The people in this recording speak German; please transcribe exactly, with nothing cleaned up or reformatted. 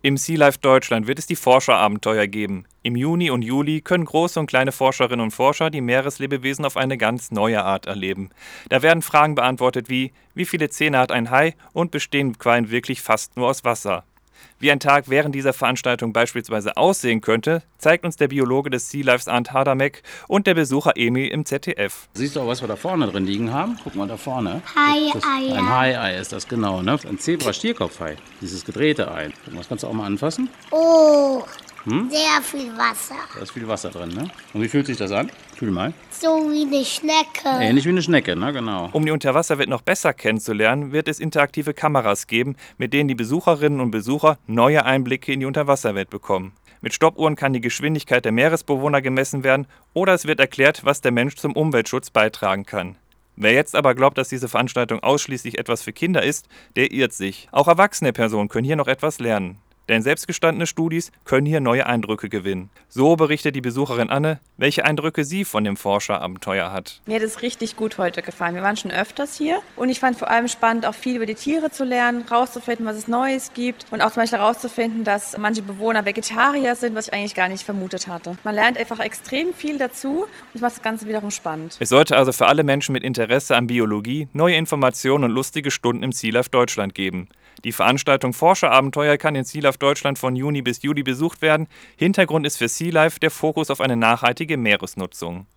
Im Sea Life Deutschland wird es die Forscherabenteuer geben. Im Juni und Juli können große und kleine Forscherinnen und Forscher die Meereslebewesen auf eine ganz neue Art erleben. Da werden Fragen beantwortet wie: Wie viele Zähne hat ein Hai und bestehen Quallen wirklich fast nur aus Wasser? Wie ein Tag während dieser Veranstaltung beispielsweise aussehen könnte, zeigt uns der Biologe des Sea Lifes Arndt Hadermeck und der Besucher Emil im Z D F. Siehst du auch, was wir da vorne drin liegen haben? Guck mal da vorne. Hai-Eier. Ein Hai-Ei ist das, genau. Ne? Ein Zebra-Stierkopfhai, dieses gedrehte Ei. Das kannst du auch mal anfassen. Oh, Hm? sehr viel Wasser. Da ist viel Wasser drin, ne? Und wie fühlt sich das an? Fühl mal. So wie eine Schnecke. Ähnlich wie eine Schnecke, ne? Genau. Um die Unterwasserwelt noch besser kennenzulernen, wird es interaktive Kameras geben, mit denen die Besucherinnen und Besucher neue Einblicke in die Unterwasserwelt bekommen. Mit Stoppuhren kann die Geschwindigkeit der Meeresbewohner gemessen werden oder es wird erklärt, was der Mensch zum Umweltschutz beitragen kann. Wer jetzt aber glaubt, dass diese Veranstaltung ausschließlich etwas für Kinder ist, der irrt sich. Auch erwachsene Personen können hier noch etwas lernen. Denn selbstgestandene Studis können hier neue Eindrücke gewinnen. So berichtet die Besucherin Anne, welche Eindrücke sie von dem Forscherabenteuer hat. Mir hat es richtig gut heute gefallen. Wir waren schon öfters hier und ich fand vor allem spannend, auch viel über die Tiere zu lernen, rauszufinden, was es Neues gibt und auch zum Beispiel herauszufinden, dass manche Bewohner Vegetarier sind, was ich eigentlich gar nicht vermutet hatte. Man lernt einfach extrem viel dazu und das macht das Ganze wiederum spannend. Es sollte also für alle Menschen mit Interesse an Biologie neue Informationen und lustige Stunden im Sea Life Deutschland geben. Die Veranstaltung Forscherabenteuer kann in Sea Life Deutschland von Juni bis Juli besucht werden. Hintergrund ist für Sea Life der Fokus auf eine nachhaltige Meeresnutzung.